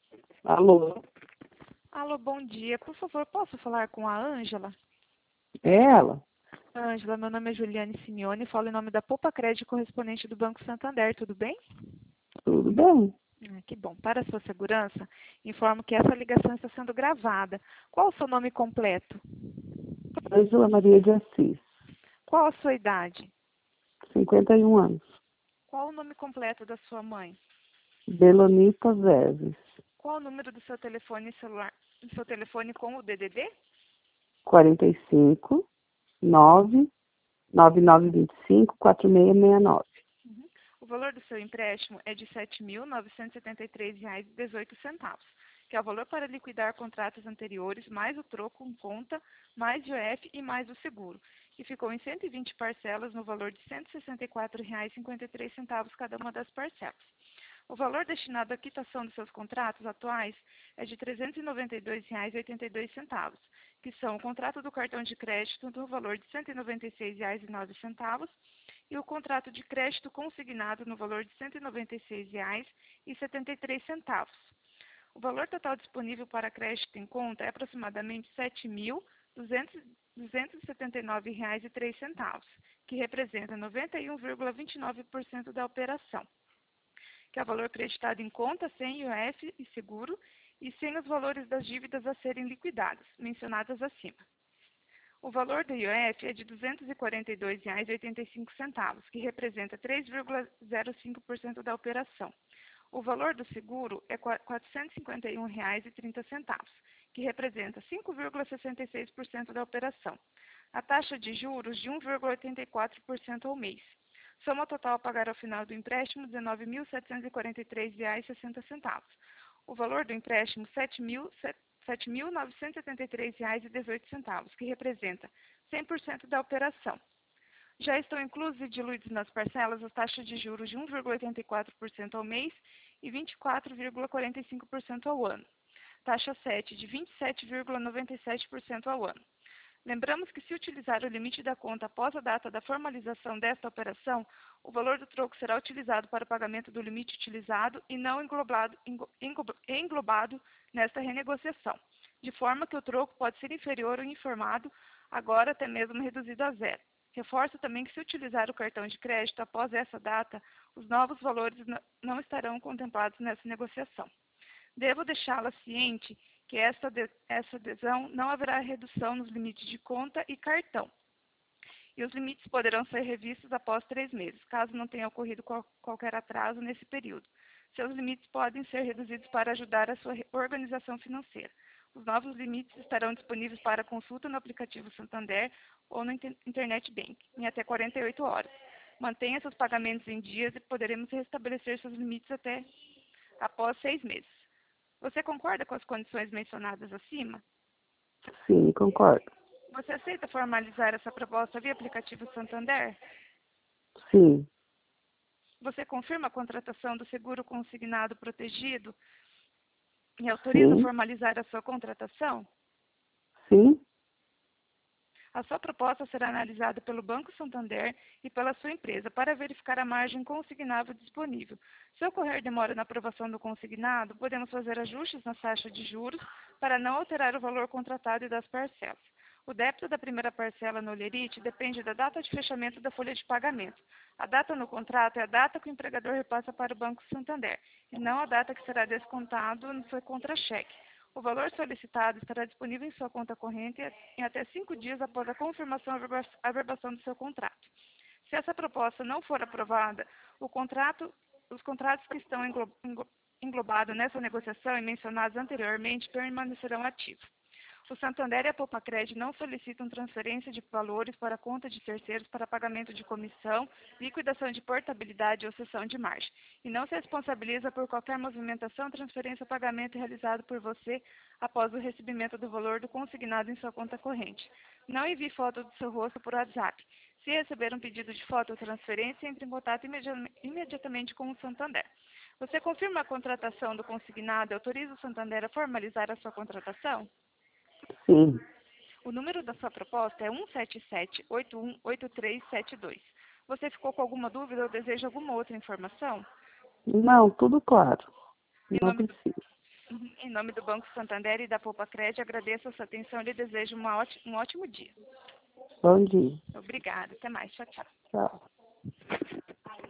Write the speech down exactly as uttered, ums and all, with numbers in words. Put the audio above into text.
Alô? Alô, bom dia. Por favor, posso falar com a Ângela? É ela? Ângela, meu nome é Juliane Simeone, falo em nome da Poupa Crédito correspondente do Banco Santander, tudo bem? Tudo bem? Ah, que bom. Para a sua segurança, informo que essa ligação está sendo gravada. Qual o seu nome completo? Ângela Maria de Assis, Qual a sua idade? cinquenta e um anos. Qual o nome completo da sua mãe? Belonita Zeves, Qual o número do seu telefone celular, do seu telefone com o D D D? quarenta e cinco, nove, nove nove dois cinco, quatro seis seis nove. Uhum. O valor do seu empréstimo é de sete mil novecentos e setenta e três reais e dezoito centavos, que é o valor para liquidar contratos anteriores, mais o troco em conta, mais I O F e mais o seguro, que ficou em cento e vinte parcelas no valor de cento e sessenta e quatro reais e cinquenta e três centavos cada uma das parcelas. O valor destinado à quitação dos seus contratos atuais é de trezentos e noventa e dois reais e oitenta e dois centavos, que são o contrato do cartão de crédito no valor de cento e noventa e seis reais e nove centavos e o contrato de crédito consignado no valor de cento e noventa e seis reais e setenta e três centavos. O valor total disponível para crédito em conta é aproximadamente sete mil duzentos e setenta e nove reais e três centavos, que representa noventa e um vírgula vinte e nove por cento da operação, que é o valor creditado em conta sem I O F e seguro e sem os valores das dívidas a serem liquidadas, mencionadas acima. O valor do I O F é de duzentos e quarenta e dois reais e oitenta e cinco centavos, que representa três vírgula zero cinco por cento da operação. O valor do seguro é quatrocentos e cinquenta e um reais e trinta centavos, que representa cinco vírgula sessenta e seis por cento da operação. A taxa de juros de um vírgula oitenta e quatro por cento ao mês. Soma total a pagar ao final do empréstimo, dezenove mil setecentos e quarenta e três reais e sessenta centavos. O valor do empréstimo, sete mil novecentos e setenta e três reais e dezoito centavos, que representa cem por cento da operação. Já estão inclusos e diluídos nas parcelas as taxas de juros de um vírgula oitenta e quatro por cento ao mês e vinte e quatro vírgula quarenta e cinco por cento ao ano. Taxa sete de vinte e sete vírgula noventa e sete por cento ao ano. Lembramos que, se utilizar o limite da conta após a data da formalização desta operação, o valor do troco será utilizado para o pagamento do limite utilizado e não englobado, englobado nesta renegociação, de forma que o troco pode ser inferior ou informado, agora até mesmo reduzido a zero. Reforço também que, se utilizar o cartão de crédito após essa data, os novos valores não estarão contemplados nessa negociação. Devo deixá-la ciente que essa, de, essa adesão não haverá redução nos limites de conta e cartão. E os limites poderão ser revistos após três meses, caso não tenha ocorrido qual, qualquer atraso nesse período. Seus limites podem ser reduzidos para ajudar a sua organização financeira. Os novos limites estarão disponíveis para consulta no aplicativo Santander ou no Internet Bank, em até quarenta e oito horas. Mantenha seus pagamentos em dias e poderemos restabelecer seus limites até após seis meses. Você concorda com as condições mencionadas acima? Sim, concordo. Você aceita formalizar essa proposta via aplicativo Santander? Sim. Você confirma a contratação do seguro consignado protegido e autoriza Sim. formalizar a sua contratação? Sim. A sua proposta será analisada pelo Banco Santander e pela sua empresa para verificar a margem consignável disponível. Se ocorrer demora na aprovação do consignado, podemos fazer ajustes na taxa de juros para não alterar o valor contratado e das parcelas. O débito da primeira parcela no Olerite depende da data de fechamento da folha de pagamento. A data no contrato é a data que o empregador repassa para o Banco Santander, e não a data que será descontado no seu contra-cheque. O valor solicitado estará disponível em sua conta corrente em até cinco dias após a confirmação e averbação do seu contrato. Se essa proposta não for aprovada, o contrato, os contratos que estão englo, englo, englobados nessa negociação e mencionados anteriormente permanecerão ativos. O Santander e a Poupa Crédito não solicitam transferência de valores para a conta de terceiros para pagamento de comissão, liquidação de portabilidade ou cessão de margem, e não se responsabiliza por qualquer movimentação, transferência ou pagamento realizado por você após o recebimento do valor do consignado em sua conta corrente. Não envie foto do seu rosto por WhatsApp. Se receber um pedido de foto ou transferência, entre em contato imediatamente com o Santander. Você confirma a contratação do consignado e autoriza o Santander a formalizar a sua contratação? Sim. O número da sua proposta é um sete sete, oito um oito três sete dois. Você ficou com alguma dúvida ou deseja alguma outra informação? Não, tudo claro. Em Não nome do, precisa. Em nome do Banco Santander e da Poupa Crédito, agradeço a sua atenção e lhe desejo uma ótima, um ótimo dia. Bom dia. Obrigada. Até mais. Tchau, tchau. Tchau.